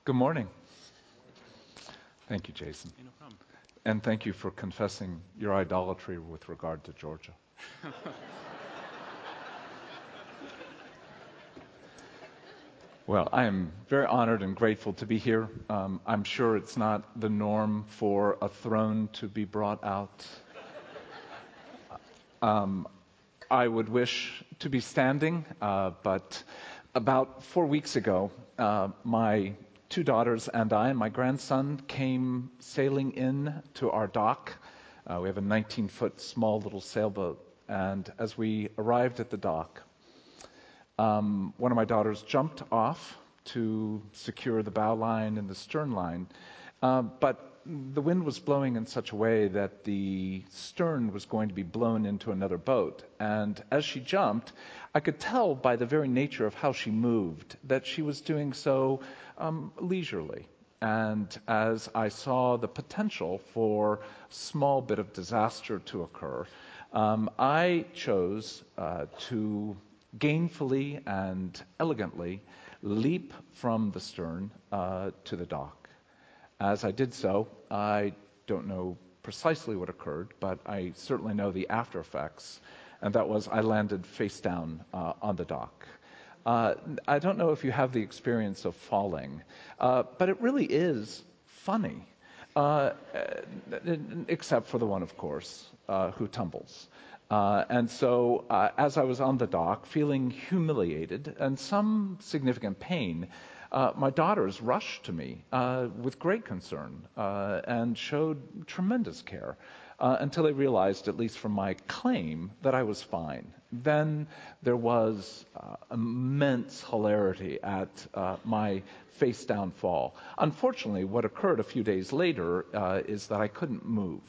Good morning. Thank you, Jason. No problem. And thank you for confessing your idolatry with regard to Georgia. Well, I am very honored and grateful to be here. I'm sure it's not the norm for a throne to be brought out. I would wish to be standing, but about 4 weeks ago, my two daughters and I, my grandson, came sailing in to our dock. We have a 19-foot small little sailboat, and as we arrived at the dock, one of my daughters jumped off to secure the bow line and the stern line, but the wind was blowing in such a way that the stern was going to be blown into another boat. And as she jumped, I could tell by the very nature of how she moved that she was doing so leisurely. And as I saw the potential for a small bit of disaster to occur, I chose to gainfully and elegantly leap from the stern to the dock. As I did so, I don't know precisely what occurred, but I certainly know the after effects, and that was I landed face down on the dock. I don't know if you have the experience of falling, but it really is funny, except for the one, of course, who tumbles. And so as I was on the dock, feeling humiliated and some significant pain, my daughters rushed to me with great concern and showed tremendous care until they realized, at least from my claim, that I was fine. Then there was immense hilarity at my face-down fall. Unfortunately, what occurred a few days later is that I couldn't move.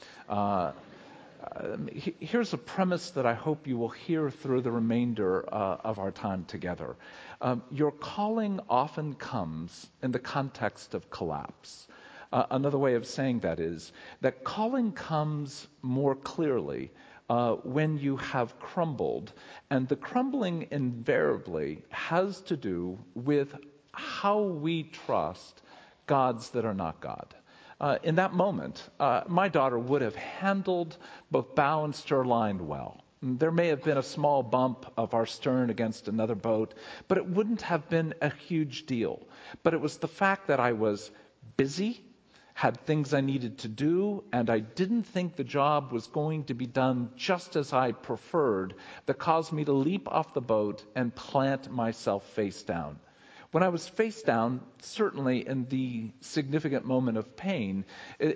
Here's a premise that I hope you will hear through the remainder of our time together. Your calling often comes in the context of collapse. Another way of saying that is that calling comes more clearly when you have crumbled, and the crumbling invariably has to do with how we trust gods that are not God. In that moment, my daughter would have handled both bow and stern line well. There may have been a small bump of our stern against another boat, but it wouldn't have been a huge deal. But it was the fact that I was busy, had things I needed to do, and I didn't think the job was going to be done just as I preferred that caused me to leap off the boat and plant myself face down. When I was face down, certainly in the significant moment of pain,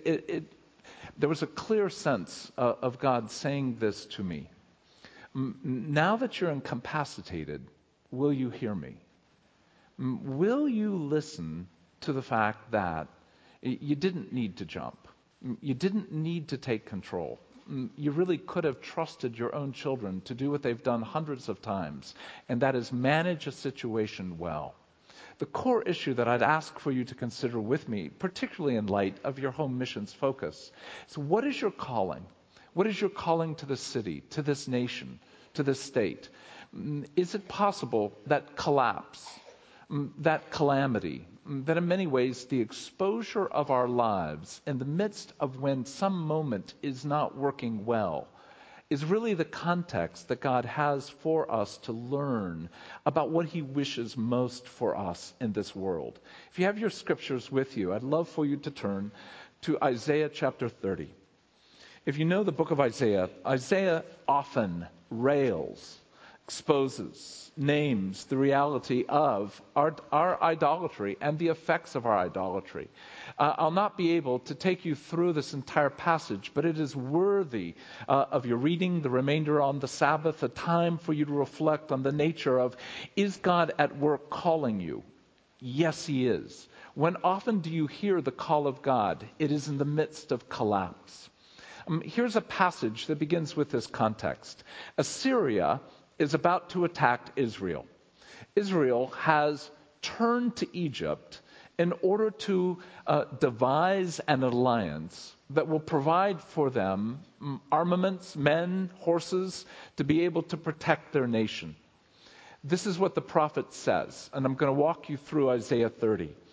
there was a clear sense of God saying this to me. Now that you're incapacitated, will you hear me? Will you listen to the fact that you didn't need to jump? You didn't need to take control. You really could have trusted your own children to do what they've done hundreds of times, and that is manage a situation well. The core issue that I'd ask for you to consider with me, particularly in light of your home missions focus, is what is your calling? What is your calling to the city, to this nation, to this state? Is it possible that collapse, that calamity, that in many ways the exposure of our lives in the midst of when some moment is not working well is really the context that God has for us to learn about what He wishes most for us in this world? If you have your scriptures with you, I'd love for you to turn to Isaiah chapter 30. If you know the book of Isaiah, Isaiah often rails, exposes, names the reality of our idolatry and the effects of our idolatry. I'll not be able to take you through this entire passage, but it is worthy of your reading the remainder on the Sabbath, a time for you to reflect on the nature of, is God at work calling you? Yes, He is. When often do you hear the call of God? It is in the midst of collapse. Here's a passage that begins with this context. Assyria is about to attack Israel. Israel has turned to Egypt in order to devise an alliance that will provide for them armaments, men, horses, to be able to protect their nation. This is what the prophet says, and I'm going to walk you through Isaiah 30.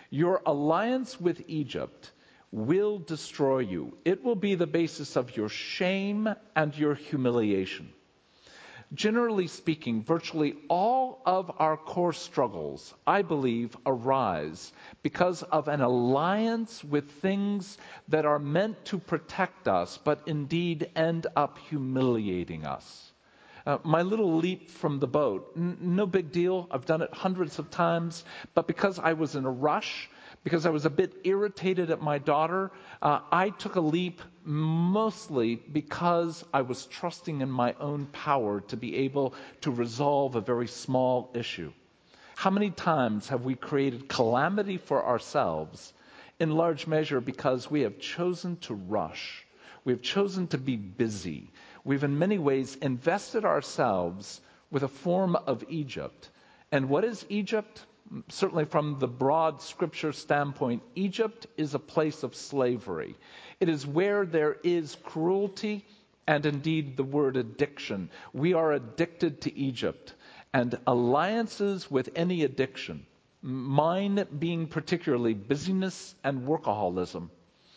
Your alliance with Egypt will destroy you. It will be the basis of your shame and your humiliation. Generally speaking, virtually all of our core struggles, I believe, arise because of an alliance with things that are meant to protect us, but indeed end up humiliating us. My little leap from the boat, no big deal. I've done it hundreds of times, but because I was in a rush, because I was a bit irritated at my daughter, I took a leap mostly because I was trusting in my own power to be able to resolve a very small issue. How many times have we created calamity for ourselves, in large measure because we have chosen to rush? We have chosen to be busy. We've in many ways invested ourselves with a form of Egypt. And what is Egypt? Certainly from the broad scripture standpoint, Egypt is a place of slavery. It is where there is cruelty and indeed the word addiction. We are addicted to Egypt. And alliances with any addiction, mine being particularly busyness and workaholism,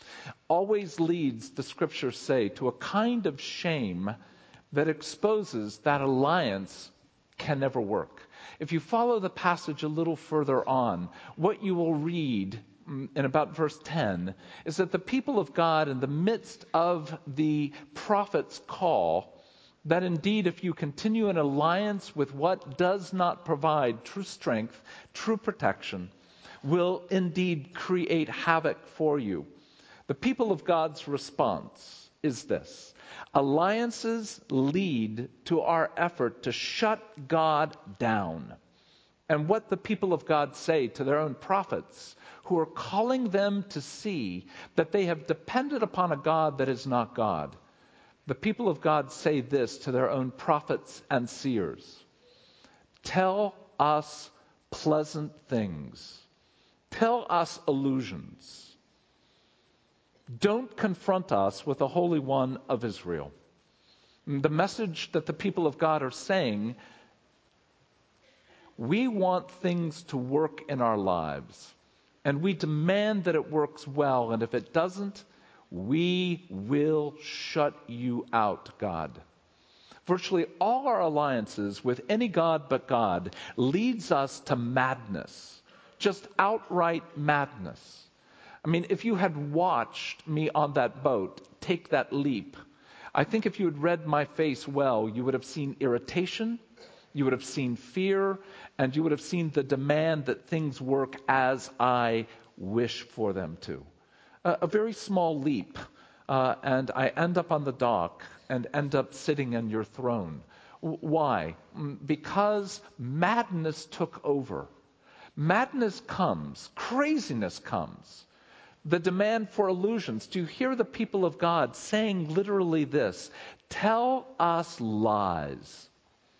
always leads, the scriptures say, to a kind of shame that exposes that alliance can never work. If you follow the passage a little further on, what you will read in about verse 10 is that the people of God, in the midst of the prophet's call, that indeed if you continue an alliance with what does not provide true strength, true protection, will indeed create havoc for you. The people of God's response is this: alliances lead to our effort to shut God down. And what the people of God say to their own prophets, who are calling them to see that they have depended upon a God that is not God, the people of God say this to their own prophets and seers: tell us pleasant things. Tell us illusions. Don't confront us with the Holy One of Israel. The message that the people of God are saying: we want things to work in our lives, and we demand that it works well, and if it doesn't, we will shut you out, God. Virtually all our alliances with any God but God leads us to madness, just outright madness. I mean, if you had watched me on that boat take that leap, I think if you had read my face well, you would have seen irritation, you would have seen fear, and you would have seen the demand that things work as I wish for them to. A very small leap, and I end up on the dock and end up sitting on your throne. Why? Because madness took over. Madness comes, craziness comes. The demand for illusions. Do you hear the people of God saying literally this: tell us lies.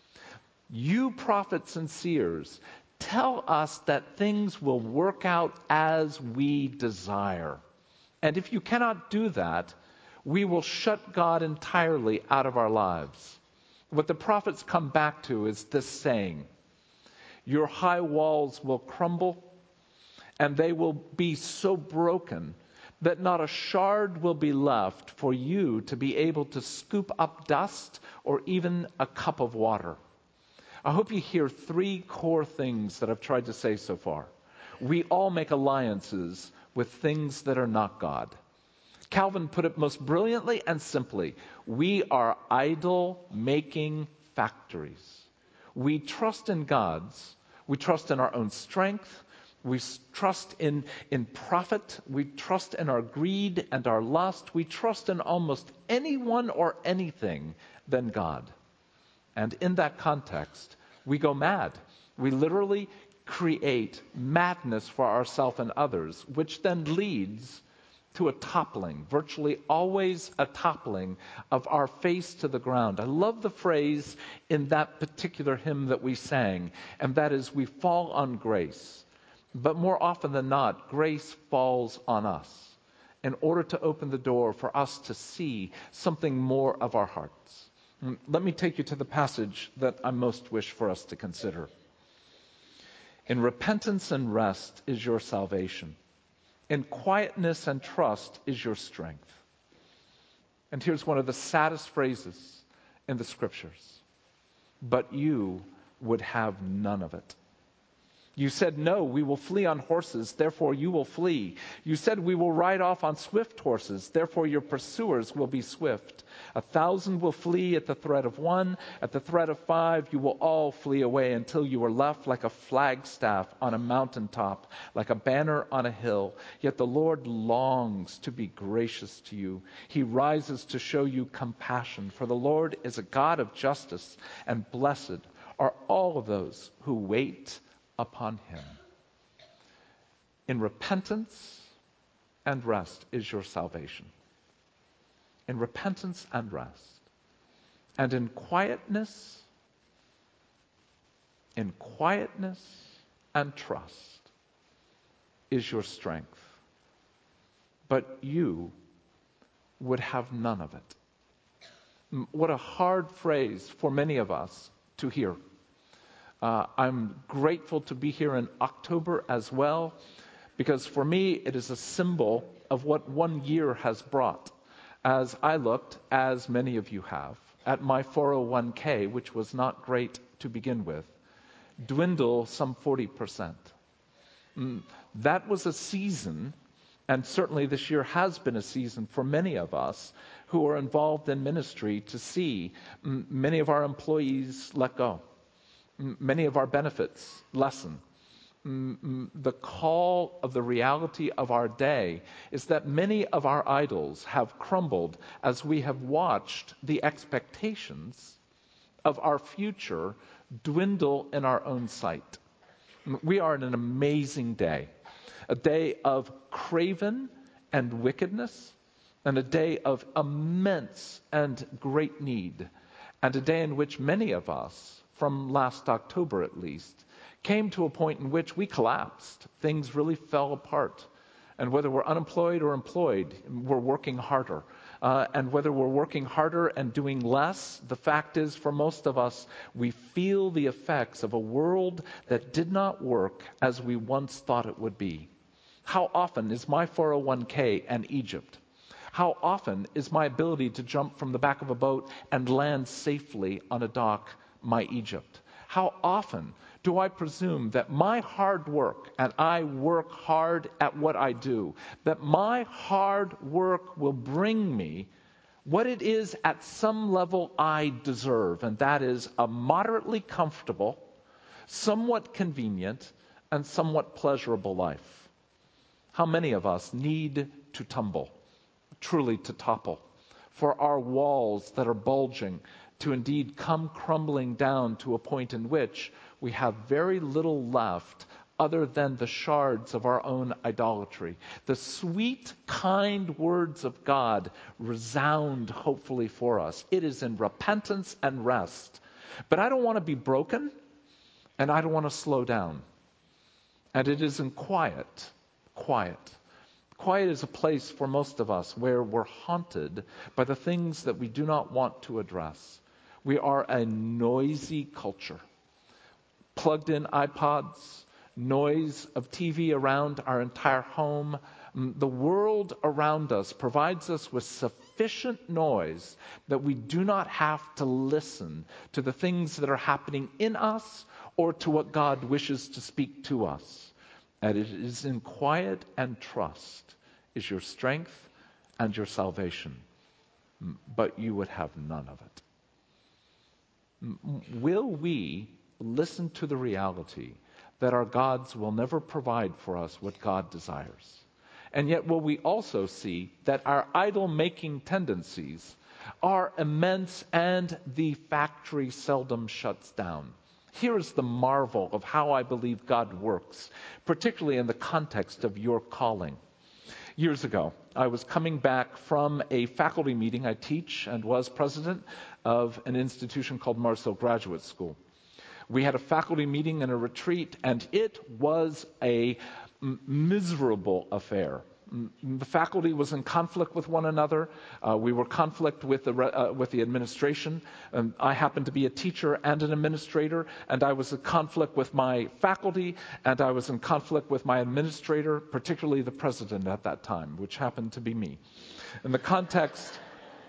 You prophets and seers, tell us that things will work out as we desire. And if you cannot do that, we will shut God entirely out of our lives. What the prophets come back to is this saying: your high walls will crumble, and they will be so broken that not a shard will be left for you to be able to scoop up dust or even a cup of water. I hope you hear three core things that I've tried to say so far. We all make alliances with things that are not God. Calvin put it most brilliantly and simply: we are idol-making factories. We trust in gods. We trust in our own strength. We trust in profit. We trust in our greed and our lust. We trust in almost anyone or anything than God. And in that context, we go mad. We literally create madness for ourselves and others, which then leads to a toppling, virtually always a toppling of our face to the ground. I love the phrase in that particular hymn that we sang, and that is, we fall on grace. But more often than not, grace falls on us in order to open the door for us to see something more of our hearts. Let me take you to the passage that I most wish for us to consider. In repentance and rest is your salvation. In quietness and trust is your strength. And here's one of the saddest phrases in the scriptures. But you would have none of it. You said, no, we will flee on horses, therefore you will flee. You said, we will ride off on swift horses, therefore your pursuers will be swift. 1,000 will flee at the threat of one, at the threat of 5 you will all flee away until you are left like a flagstaff on a mountaintop, like a banner on a hill. Yet the Lord longs to be gracious to you. He rises to show you compassion, for the Lord is a God of justice, and blessed are all of those who wait upon him. In repentance and rest is your salvation. In repentance and rest. And in quietness and trust is your strength. But you would have none of it. What a hard phrase for many of us to hear. I'm grateful to be here in October as well, because for me it is a symbol of what 1 year has brought. As I looked, as many of you have, at my 401k, which was not great to begin with, dwindle some 40%. That was a season, and certainly this year has been a season for many of us who are involved in ministry to see many of our employees let go. Many of our benefits lessen. The call of the reality of our day is that many of our idols have crumbled as we have watched the expectations of our future dwindle in our own sight. We are in an amazing day, a day of craven and wickedness, and a day of immense and great need, and a day in which many of us, from last October at least, came to a point in which we collapsed. Things really fell apart. And whether we're unemployed or employed, we're working harder. And whether we're working harder and doing less, the fact is, for most of us, we feel the effects of a world that did not work as we once thought it would be. How often is my 401k an Egypt? How often is my ability to jump from the back of a boat and land safely on a dock my Egypt? How often do I presume that my hard work, and I work hard at what I do, that my hard work will bring me what it is at some level I deserve, and that is a moderately comfortable, somewhat convenient, and somewhat pleasurable life? How many of us need to tumble, truly to topple, for our walls that are bulging to indeed come crumbling down to a point in which we have very little left other than the shards of our own idolatry. The sweet, kind words of God resound hopefully for us. It is in repentance and rest. But I don't want to be broken, and I don't want to slow down. And it is in quiet. Quiet is a place for most of us where we're haunted by the things that we do not want to address. We are a noisy culture. Plugged in iPods, noise of TV around our entire home. The world around us provides us with sufficient noise that we do not have to listen to the things that are happening in us or to what God wishes to speak to us. And it is in quiet and trust is your strength and your salvation. But you would have none of it. Will we listen to the reality that our gods will never provide for us what God desires? And yet will we also see that our idol-making tendencies are immense and the factory seldom shuts down? Here is the marvel of how I believe God works, particularly in the context of your calling. Years ago, I was coming back from a faculty meeting. I teach and was president of an institution called Marceau Graduate School. We had a faculty meeting and a retreat, and it was a miserable affair. The faculty was in conflict with one another. We were conflict with the administration. I happened to be a teacher and an administrator, and I was in conflict with my faculty, and I was in conflict with my administrator, particularly the president at that time, which happened to be me. In the context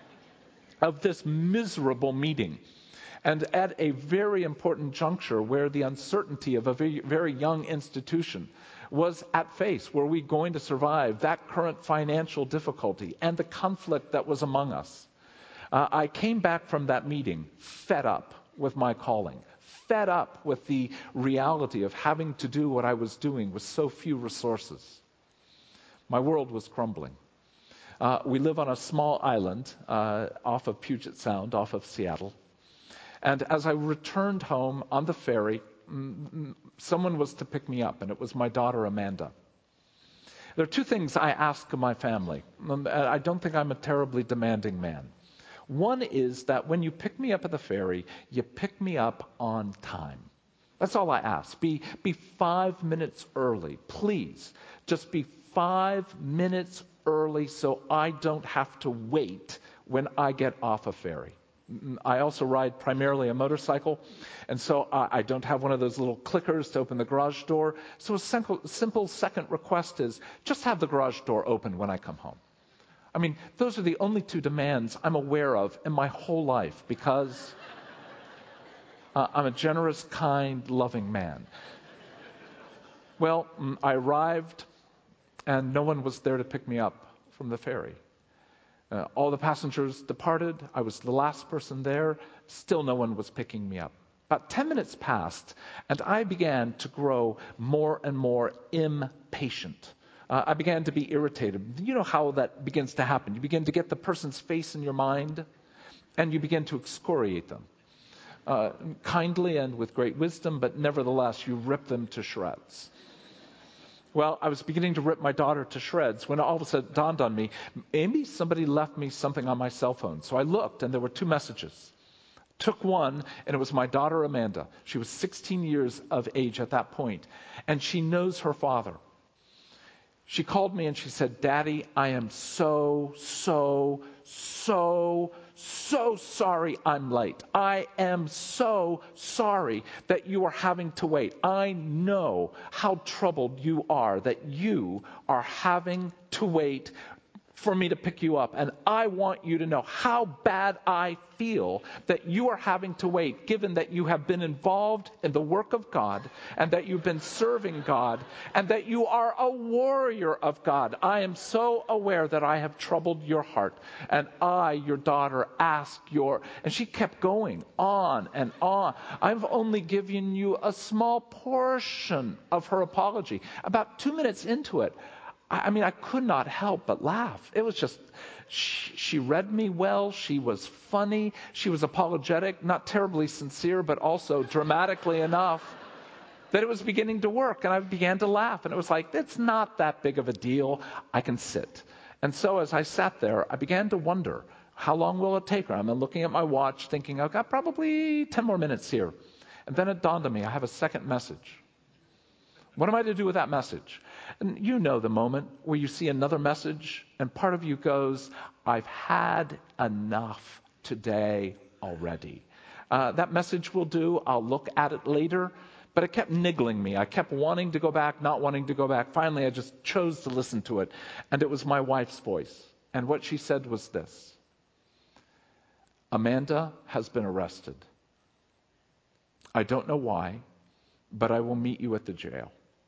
of this miserable meeting, and at a very important juncture where the uncertainty of a very, very young institution was at face. Were we going to survive that current financial difficulty and the conflict that was among us? I came back from that meeting fed up with my calling, fed up with the reality of having to do what I was doing with so few resources. My world was crumbling. We live on a small island off of Puget Sound, off of Seattle. And as I returned home on the ferry, someone was to pick me up, and it was my daughter, Amanda. There are two things I ask of my family. I don't think I'm a terribly demanding man. One is that when you pick me up at the ferry, you pick me up on time. That's all I ask. Be 5 minutes early, please. Just be 5 minutes early so I don't have to wait when I get off a ferry. I also ride primarily a motorcycle, and so I don't have one of those little clickers to open the garage door. So a simple second request is just have the garage door open when I come home. I mean, those are the only two demands I'm aware of in my whole life because I'm a generous, kind, loving man. Well, I arrived, and no one was there to pick me up from the ferry. All the passengers departed. I was the last person there. Still no one was picking me up. About 10 minutes passed, and I began to grow more and more impatient. I began to be irritated. You know how that begins to happen. You begin to get the person's face in your mind, and you begin to excoriate them. Kindly and with great wisdom, but nevertheless, you rip them to shreds. Well, I was beginning to rip my daughter to shreds when all of a sudden it dawned on me, maybe somebody left me something on my cell phone. So I looked, and there were 2 messages. Took one, and it was my daughter, Amanda. She was 16 years of age at that point, and she knows her father. She called me, and she said, Daddy, I am so sorry I'm late. I am so sorry that you are having to wait. I know how troubled you are that you are having to wait for me to pick you up. And I want you to know how bad I feel that you are having to wait, given that you have been involved in the work of God and that you've been serving God and that you are a warrior of God. I am so aware that I have troubled your heart, and I, your daughter, ask your... And she kept going on and on. I've only given you a small portion of her apology. About 2 minutes into it, I could not help but laugh. It was just, she read me well. She was funny. She was apologetic, not terribly sincere, but also dramatically enough that it was beginning to work. And I began to laugh. And it was like, it's not that big of a deal. I can sit. And so as I sat there, I began to wonder, how long will it take her? I'm looking at my watch thinking, I've got probably 10 more minutes here. And then it dawned on me, I have a second message. What am I to do with that message? And you know the moment where you see another message and part of you goes, I've had enough today already. That message will do. I'll look at it later. But it kept niggling me. I kept wanting to go back, not wanting to go back. Finally, I just chose to listen to it. And it was my wife's voice. And what she said was this: Amanda has been arrested. I don't know why, but I will meet you at the jail.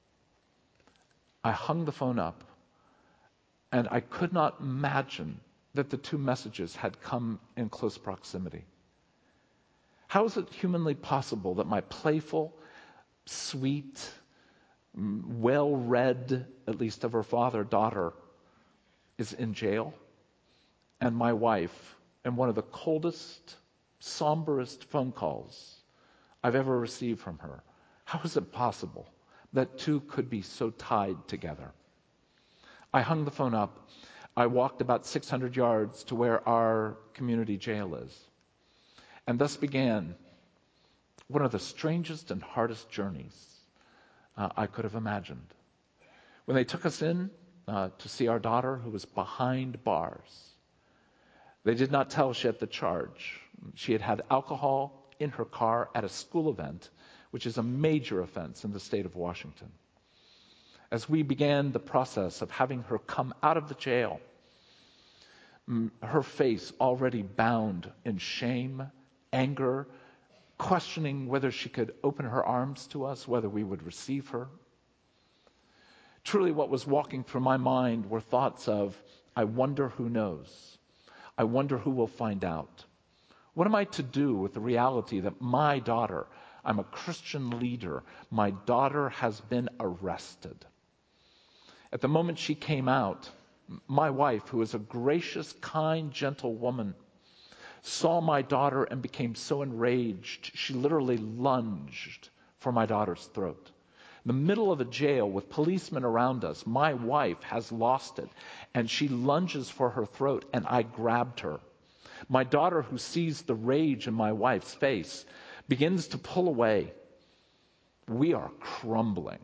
I hung the phone up, and I could not imagine that the 2 messages had come in close proximity. How is it humanly possible that my playful, sweet, well-read, at least of her father, daughter, is in jail, and my wife, in one of the coldest, somberest phone calls I've ever received from her, how is it possible that 2 could be so tied together? I hung the phone up. I walked about 600 yards to where our community jail is. And thus began one of the strangest and hardest journeys I could have imagined. When they took us in, to see our daughter who was behind bars. They did not tell she had the charge. She had had alcohol in her car at a school event, which is a major offense in the state of Washington. As we began the process of having her come out of the jail, her face already bound in shame, anger, questioning whether she could open her arms to us, whether we would receive her. Truly, what was walking through my mind were thoughts of, I wonder who knows. I wonder who will find out. What am I to do with the reality that my daughter, I'm a Christian leader, my daughter has been arrested? At the moment she came out, my wife, who is a gracious, kind, gentle woman, saw my daughter and became so enraged, she literally lunged for my daughter's throat. In the middle of a jail with policemen around us, my wife has lost it, and she lunges for her throat, and I grabbed her. My daughter, who sees the rage in my wife's face, begins to pull away. We are crumbling.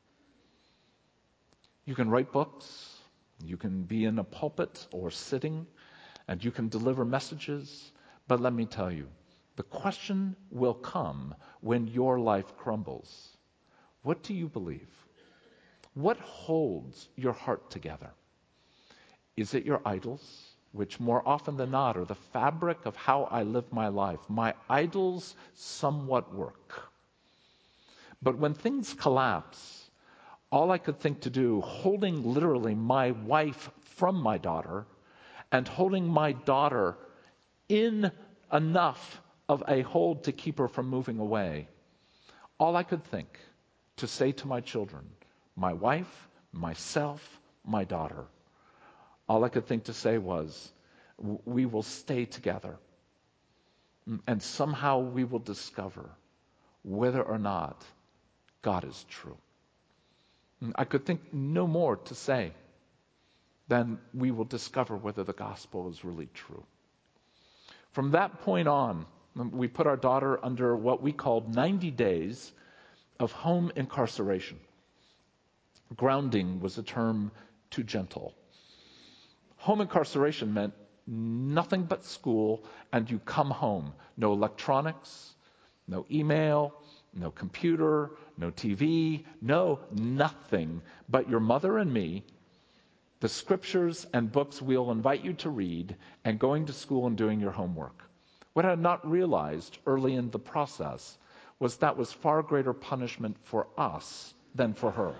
You can write books, you can be in a pulpit or sitting, and you can deliver messages, but let me tell you, the question will come when your life crumbles. What do you believe? What holds your heart together? Is it your idols, which more often than not are the fabric of how I live my life? My idols somewhat work. But when things collapse, all I could think to do, holding literally my wife from my daughter and holding my daughter in enough of a hold to keep her from moving away, all I could think to say to my children, my wife, myself, my daughter, all I could think to say was, we will stay together. And somehow we will discover whether or not God is true. I could think no more to say than we will discover whether the gospel is really true. From that point on, we put our daughter under what we called 90 days of home incarceration. Grounding was a term too gentle. Home incarceration meant nothing but school, and you come home. No electronics, no email, no computer, no TV, no nothing but your mother and me, the scriptures and books we'll invite you to read, and going to school and doing your homework. What I had not realized early in the process was that was far greater punishment for us than for her.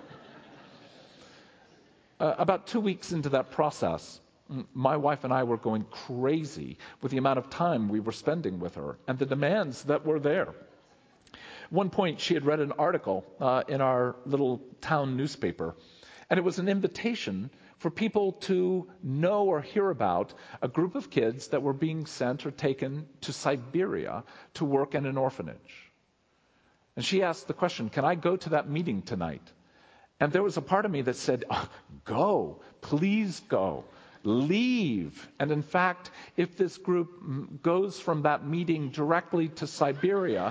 About 2 weeks into that process, my wife and I were going crazy with the amount of time we were spending with her and the demands that were there. At one point, she had read an article in our little town newspaper, and it was an invitation for people to know or hear about a group of kids that were being sent or taken to Siberia to work in an orphanage. And she asked the question, can I go to that meeting tonight? And there was a part of me that said, go, please go. Leave. And in fact, if this group goes from that meeting directly to Siberia,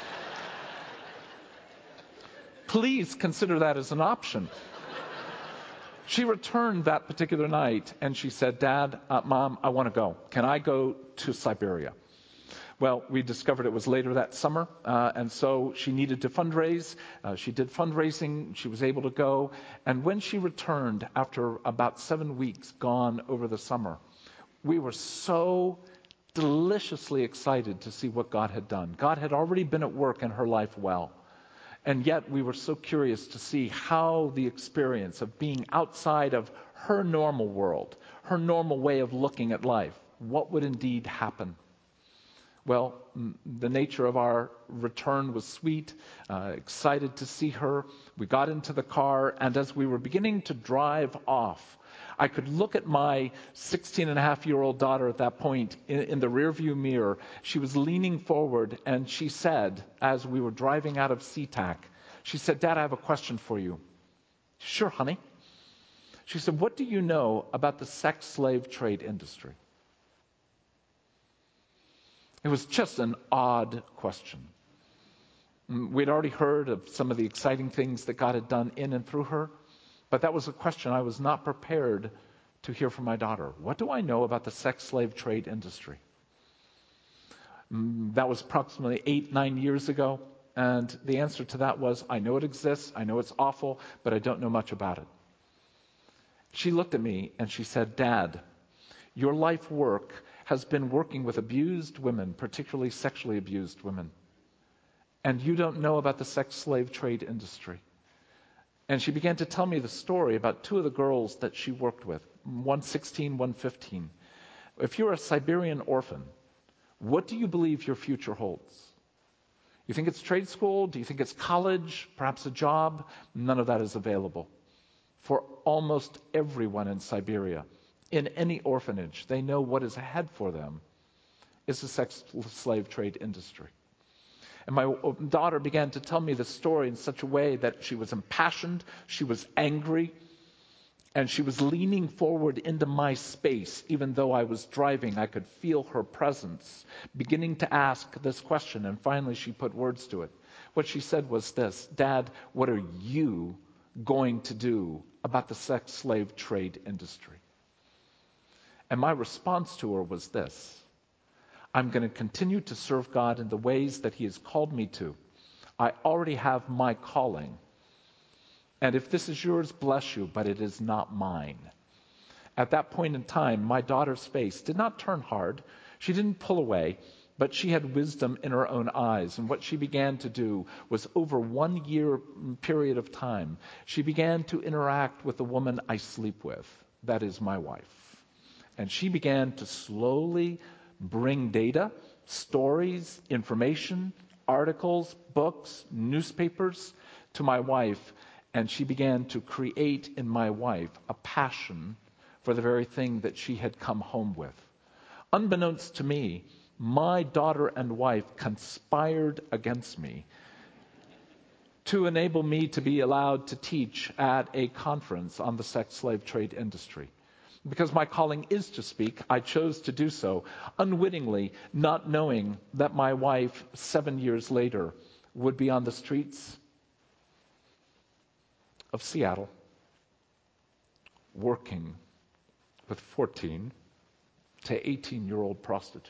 please consider that as an option. She returned that particular night and she said, Dad, Mom, I want to go. Can I go to Siberia? Well, we discovered it was later that summer, and so she needed to fundraise. She did fundraising. She was able to go. And when she returned after about 7 weeks gone over the summer, we were so deliciously excited to see what God had done. God had already been at work in her life well. And yet we were so curious to see how the experience of being outside of her normal world, her normal way of looking at life, what would indeed happen. Well, the nature of our return was sweet, excited to see her. We got into the car, and as we were beginning to drive off, I could look at my 16-and-a-half-year-old daughter at that point in the rearview mirror. She was leaning forward, and she said, as we were driving out of SeaTac, she said, Dad, I have a question for you. Sure, honey. She said, what do you know about the sex slave trade industry? It was just an odd question. We'd already heard of some of the exciting things that God had done in and through her, But that was a question I was not prepared to hear from my daughter. What do I know about the sex slave trade industry? That was approximately 8-9 years ago. And the answer to that was, I know it exists, I know it's awful, but I don't know much about it. She looked at me and she said, Dad, your life work has been working with abused women, particularly sexually abused women. And you don't know about the sex slave trade industry. And she began to tell me the story about two of the girls that she worked with, one 16, one 15. If you're a Siberian orphan, what do you believe your future holds? You think it's trade school? Do you think it's college? Perhaps a job? None of that is available. For almost everyone in Siberia, in any orphanage, they know what is ahead for them is the sex slave trade industry. And my daughter began to tell me the story in such a way that she was impassioned, she was angry, and she was leaning forward into my space. Even though I was driving, I could feel her presence, beginning to ask this question, and finally she put words to it. What she said was this, Dad, what are you going to do about the sex slave trade industry? And my response to her was this, I'm going to continue to serve God in the ways that He has called me to. I already have my calling. And if this is yours, bless you, but it is not mine. At that point in time, my daughter's face did not turn hard. She didn't pull away, but she had wisdom in her own eyes. And what she began to do was over 1 year period of time, she began to interact with the woman I sleep with. That is my wife. And she began to slowly bring data, stories, information, articles, books, newspapers to my wife, and she began to create in my wife a passion for the very thing that she had come home with. Unbeknownst to me, my daughter and wife conspired against me to enable me to be allowed to teach at a conference on the sex slave trade industry. Because my calling is to speak, I chose to do so, unwittingly, not knowing that my wife, 7 years later, would be on the streets of Seattle, working with 14 to 18-year-old prostitutes.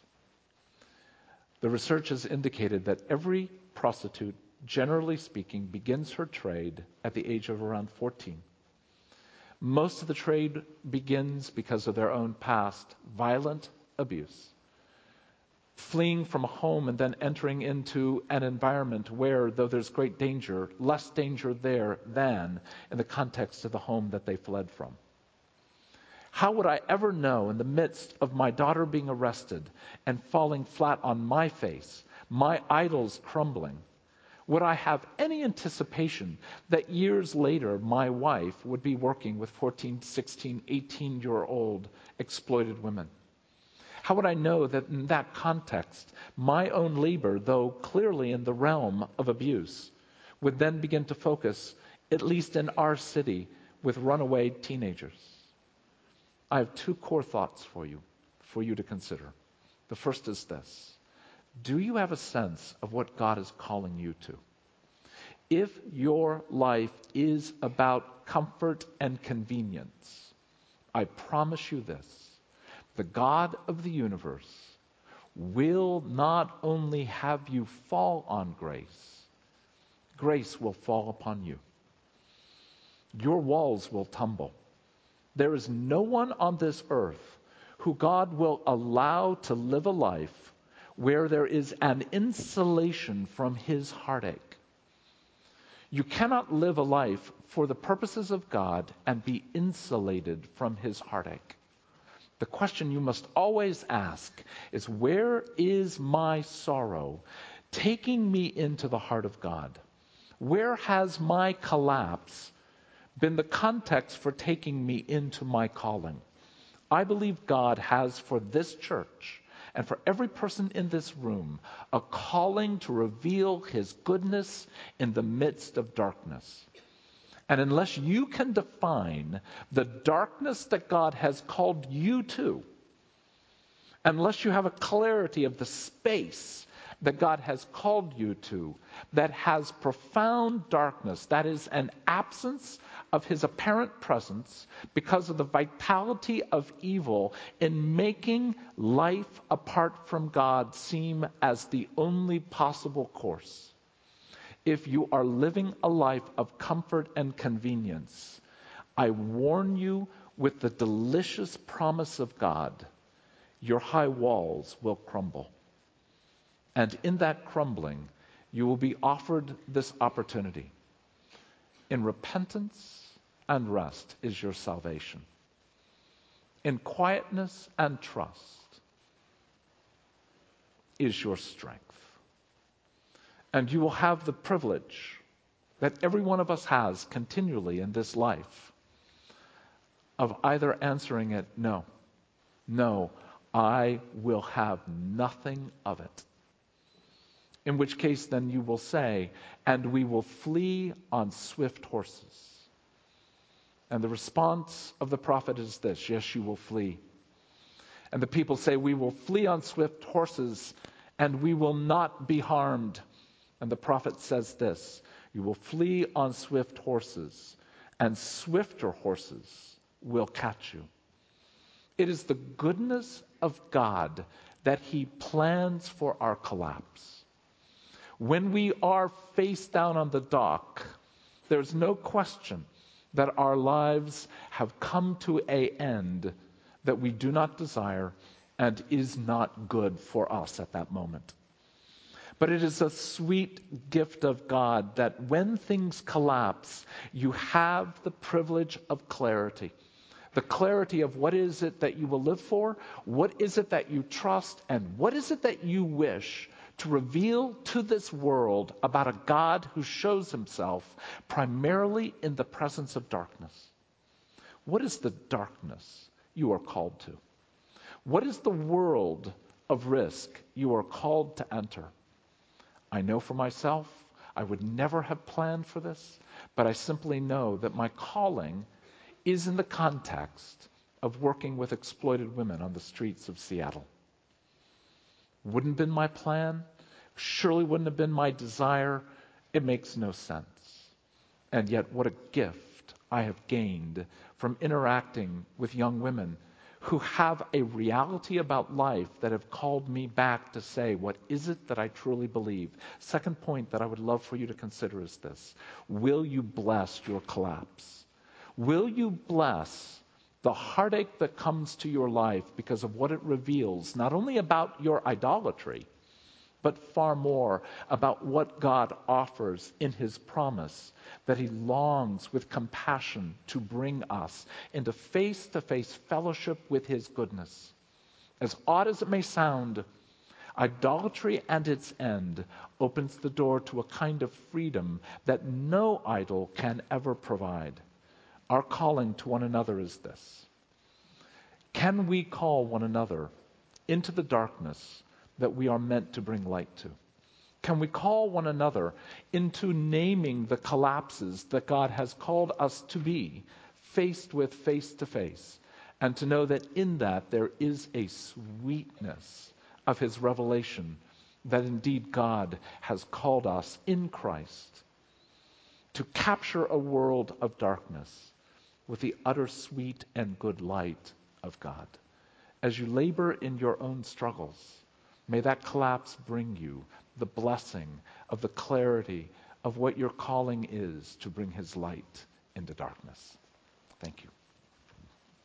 The research has indicated that every prostitute, generally speaking, begins her trade at the age of around 14. Most of the trade begins because of their own past violent abuse. Fleeing from a home and then entering into an environment where, though there's great danger, less danger there than in the context of the home that they fled from. How would I ever know, in the midst of my daughter being arrested and falling flat on my face, my idols crumbling, would I have any anticipation that years later my wife would be working with 14, 16, 18-year-old exploited women? How would I know that in that context, my own labor, though clearly in the realm of abuse, would then begin to focus, at least in our city, with runaway teenagers? I have two core thoughts for you to consider. The first is this. Do you have a sense of what God is calling you to? If your life is about comfort and convenience, I promise you this. The God of the universe will not only have you fall on grace, grace will fall upon you. Your walls will tumble. There is no one on this earth who God will allow to live a life where there is an insulation from His heartache. You cannot live a life for the purposes of God and be insulated from His heartache. The question you must always ask is, where is my sorrow taking me into the heart of God? Where has my collapse been the context for taking me into my calling? I believe God has for this church and for every person in this room a calling to reveal His goodness in the midst of darkness. And unless you can define the darkness that God has called you to, unless you have a clarity of the space that God has called you to, that has profound darkness, that is an absence of his apparent presence, because of the vitality of evil in making life apart from God seem as the only possible course. If you are living a life of comfort and convenience, I warn you with the delicious promise of God, your high walls will crumble. And in that crumbling, you will be offered this opportunity. In repentance and rest is your salvation. In quietness and trust is your strength. And you will have the privilege that every one of us has continually in this life of either answering it, no, I will have nothing of it. In which case then you will say, and we will flee on swift horses. And the response of the prophet is this, yes, you will flee. And the people say, we will flee on swift horses and we will not be harmed. And the prophet says this, you will flee on swift horses and swifter horses will catch you. It is the goodness of God that he plans for our collapse. When we are face down on the dock, there's no question that our lives have come to an end that we do not desire and is not good for us at that moment. But it is a sweet gift of God that when things collapse, you have the privilege of clarity. The clarity of what is it that you will live for, what is it that you trust, and what is it that you wish to reveal to this world about a God who shows himself primarily in the presence of darkness. What is the darkness you are called to? What is the world of risk you are called to enter? I know for myself, I would never have planned for this, but I simply know that my calling is in the context of working with exploited women on the streets of Seattle. Wouldn't have been my plan, surely wouldn't have been my desire. It makes no sense. And yet what a gift I have gained from interacting with young women who have a reality about life that have called me back to say, what is it that I truly believe? Second point that I would love for you to consider is this. Will you bless your collapse? Will you bless the heartache that comes to your life because of what it reveals, not only about your idolatry, but far more about what God offers in his promise, that he longs with compassion to bring us into face-to-face fellowship with his goodness. As odd as it may sound, idolatry and its end opens the door to a kind of freedom that no idol can ever provide. Our calling to one another is this. Can we call one another into the darkness that we are meant to bring light to? Can we call one another into naming the collapses that God has called us to be faced with face to face, and to know that in that there is a sweetness of his revelation that indeed God has called us in Christ to capture a world of darkness with the utter sweet and good light of God. As you labor in your own struggles, may that collapse bring you the blessing of the clarity of what your calling is to bring his light into darkness. Thank you.